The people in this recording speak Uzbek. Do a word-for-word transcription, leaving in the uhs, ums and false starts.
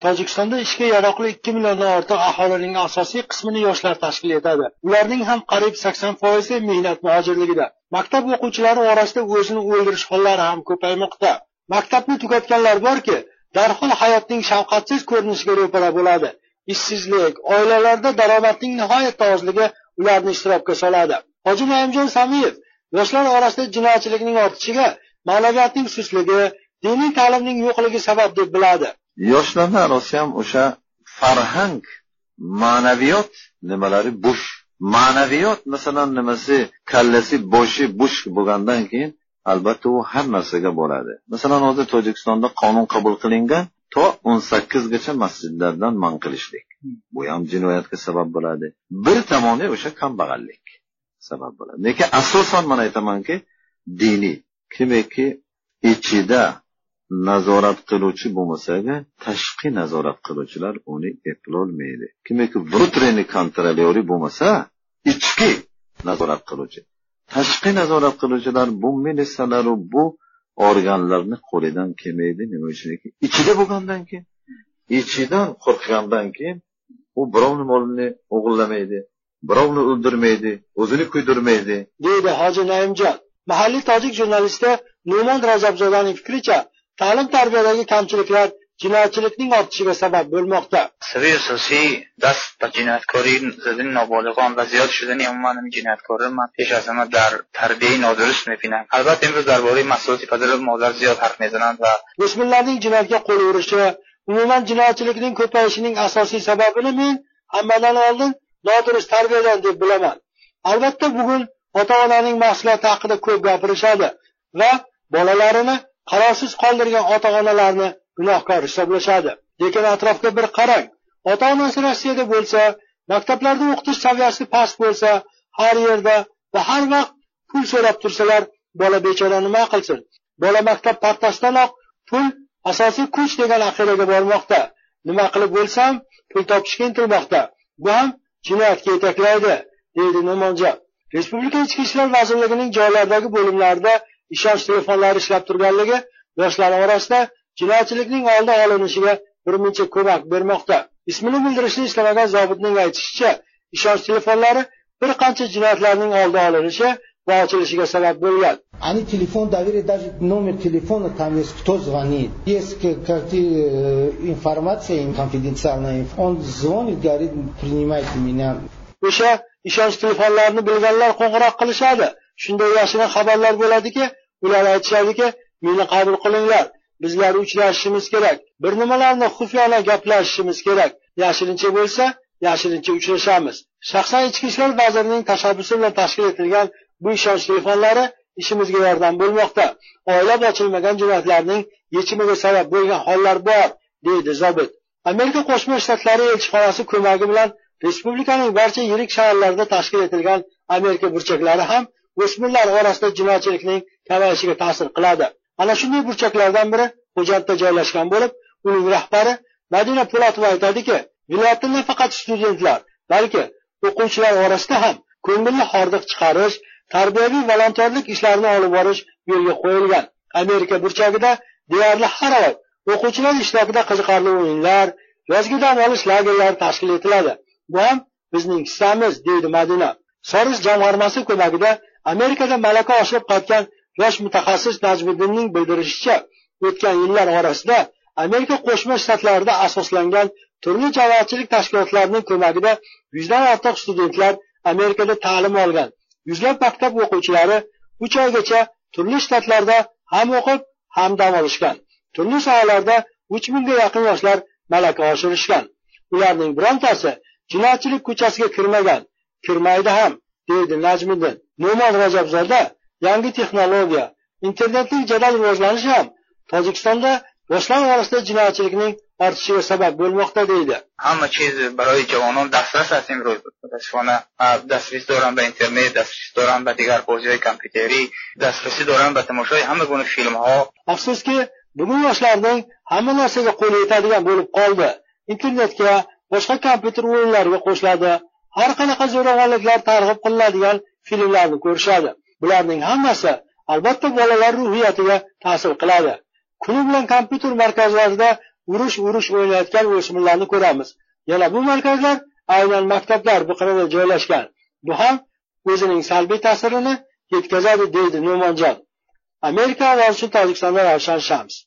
Tojikistonda ishga yaroqli ikki milliondan ortiq aholining asosiy qismini yoshlar tashkil etadi. Ularning ham qariyb sakson foizi mehnat muhojirligida. Maktab o'quvchilari orasida o'zini o'ldirish hollari ham ko'paymoqda. Maktabni tugatganlar borki, darhol hayotning shafqatsiz ko'rinishiga ro'para bo'ladi. Ishsizlik, oilalarda daromadning nihoyatda ozligi ularni ishtirokka soladi. Hoji Naimjon Samiyev yoshlar orasida jinoyatchilikning ortishiga ma'naviyatning sustligi, diniy ta'limning yo'qligi sabab deb biladi. Yoshlarning orasida ham o'sha farhang, ma'naviyat nimalari bo'sh. Ma'naviyat masalan nimasi, kallasi bo'shi bo'sh bo'lgandan keyin albatta u har narsaga bo'ladi. Masalan, hozir Tojikistonda qonun qabul qilingan, to o'n sakkiz gacha masjidlardan man qilishlik. Bu ham jinoyatga sabab bo'ladi. Bir tomoni o'sha kambag'allik sabab bo'ladi. Lekin asosan men aytamanki, diniy, kimiki ichida nazorat qiluvchi bo'lmasa-ga, tashqi nazorat qiluvchilar uni eplolmaydi. Kimiki внутренний kontrolyor bo'lmasa, ichki nazorat qiluvchi. Tashqi nazorat qiluvchilar bu militsiyalar va bu organlarni qo'lidan kelmaydi. Nima uchunki, ichida bo'lgandan keyin, ichidan qo'rqgandan keyin u birovning molini o'g'irlamaydi, birovni o'ldirmaydi, o'zini kuydirmaydi, deydi Hoji Naimjon. Mahalliy tojik jurnalisti Nu'mon Rajabzodaning fikricha, ta'lim tarbiyadagi kamchiliklar jinoyatchilikning ortishiga sabab bo'lmoqda. Saviy asosiy dast ba jinoyatkori zidin nobalig'on va ziyod shudani umuman jinoyatkorman peshasama dar tarbiya nodurust میبینم. البته امروز درباره مسائل پدر و مادر زیاد حرف میزنند و o'smirlarning jinoyatga qo'l urishi, umuman jinoyatchilikning ko'payishining asosiy sababini men hammadan oldin nodurust tarbiyadan deb bilaman. Albatta bugun ota-onaning mas'uliyati haqida ko'p gapirishadi va bolalarini qarorsiz qoldirgan ota-onalarni gunohkor hisoblashadi. Lekin atrofga bir qarang. Ota-onasi Rossiyada bo'lsa, maktablarda o'qitish saviyasi past bo'lsa, har yerda va har vaqt pul so'rab tursalar, bola bechora nima qilsin? Bola maktab partasidanoq pul asosiy kuch degan aqidaga bormoqda. Nima qilib bo'lsam, pul topishga intilmoqda. Bu ham jinoyatga yetaklaydi, deydi Nu'monjon. Respublika Ichki ishlar vazirligining joylardagi bo'limlarida ishonch telefonlari ishlab turganligi yoshlar orasida jinoyatchilikning oldi olinishiga birmuncha ko'mak bermoqda. Ismini bildirishni istamagan zobitning aytishicha, ishonch telefonlari bir qancha jinoyatlarning oldi olinishi va ochilishiga sabab bo'lgan. Они телефон доверия, даже номер телефона там есть, кто звонит. Есть какая-то информация конфиденциальная. Он звонит, говорит, принимайте меня. O'sha ishonch telefonlarini bilganlar qo'ng'iroq qilishadi. Shunday yashirin xabarlar bo'ladiki, ular aytishadiki, meni qabul qilinglar. Bizlar uchrashishimiz kerak. Bir nimalarni xufiyona gaplashishimiz kerak. Yashirincha bo'lsa, yashirincha uchrashamiz. Shaxsan Ichki ishlar vazirining tashabbusi bilan tashkil etilgan bu ishonch telefonlari ishimizga yordam bo'lmoqda. Oylab ochilmagan jinoyatlarning yechimiga sabab bo'lgan hollar bor, deydi zobit. Amerika Qo'shma Shtatlari elchixonasi ko'magi bilan respublikaning barcha yirik shaharlarida tashkil etilgan Amerika burchaklari ham o'smirlar orasida jinoyatchilikning kamayishiga ta'sir qiladi. Ana shunday burchaklardan biri Xo'jandda joylashgan bo'lib, uning rahbari Madina Po'latova aytadiki, viloyatda nafaqat studentlar, balki o'quvchilar orasida ham ko'ngilli hordiq chiqarish, tarbiyaviy volontyorlik ishlarini olib borish yo'lga qo'yilgan. Amerika burchagida deyarli har oy o'quvchilar ishtirokida qiziqarli o'yinlar, yozgi dam olish lagerlari tashkil etiladi. Bu ham bizning hissamiz, deydi Madina. Soros jamg'armasi ko'magida Amerikada malaka oshirib qaytgan yosh mutaxassis Najmiddinning bildirishicha, o'tgan yillar orasida Amerika Qo'shma Shtatlarida asoslangan turli jamoatchilik tashkilotlarining ko'magida yuzdan ortiq studentlar Amerikada ta'lim olgan. Yuzlab maktab o'quvchilari uch oygacha turli shtatlarda ham o'qib, ham dam olishgan. Turli sohalarda uch mingga yaqin yoshlar malaka oshirishgan. Ularning birontasi jinoyatchilik ko'chasiga kirmagan, kirmaydi ham, deydi Najmiddin. Nu'mon Rajabzoda yangi texnologiya, internetning jadal rivojlanishi ham Tojikistonda yoshlar orasida jinoyatchilikning ortishiga sabab bo'lmoqda, deydi. همه چیز برای جوانان دسترس است امروز. متاسفانه دسترسی دارن به اینترنت، دسترسی دارن به دیگر بازی‌های کامپیوتری، دسترسی دارن به تماشای همه گونه فیلم‌ها. Afsuski, bugun yoshlarning hamma narsaga qo'li yetadigan bo'lib qoldi. Internetga, boshqa kompyuter o'yinlariga qo'shiladi. Har qanaqa zo'ravonliklar targ'ib qilinadigan filmlarni ko'rishadi. Bularning hammasi albatta bolalar ruhiyatiga ta'sir qiladi. Kuni bilan kompyuter markazlarida urush urush o'ynayotgan o'smirlarni ko'ramiz. Yana bu markazlar aynan maktablar biqinida joylashgan. Bu ham o'zining salbiy ta'sirini yetkazadi, deydi No'monjon. Amerika ovozi uchun Tojikistondan Ravshan Shams.